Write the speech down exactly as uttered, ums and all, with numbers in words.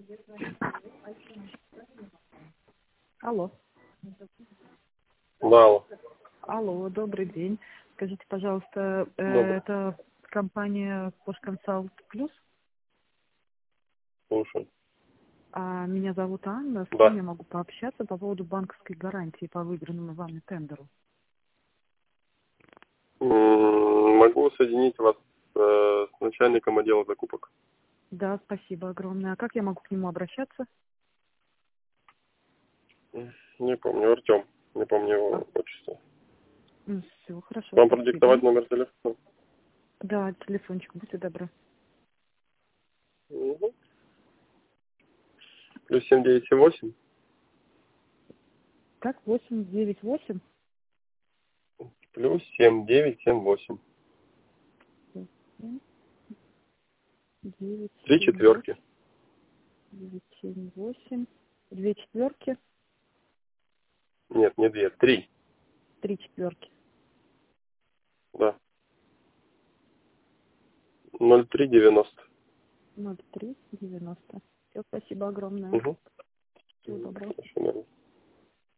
Алло. Да, алло. Алло, добрый день. Скажите, пожалуйста, э, Добрый. это компания Пошконсалт Плюс? Слушай. А меня зовут Анна. С кем Да. я могу пообщаться по поводу банковской гарантии по выигранному вами тендеру? М, Могу соединить вас э, с начальником отдела закупок. Да, спасибо огромное. А как я могу к нему обращаться? Не помню, Артем. Не помню А, его отчество. все, хорошо, Вам спасибо. продиктовать номер телефона? Да, телефончик, будьте добры. Угу. Плюс семь девять семь восемь. Так, восемь девять восемь. Плюс семь девять семь восемь. девять Три семь четверки. восемь. девять семь восемь. Две четверки. Нет, не две, три. Три четверки. Да. Ноль три девяносто. ноль три девяносто. Все, спасибо огромное. Угу. Всего доброго. Хорошо, наверное.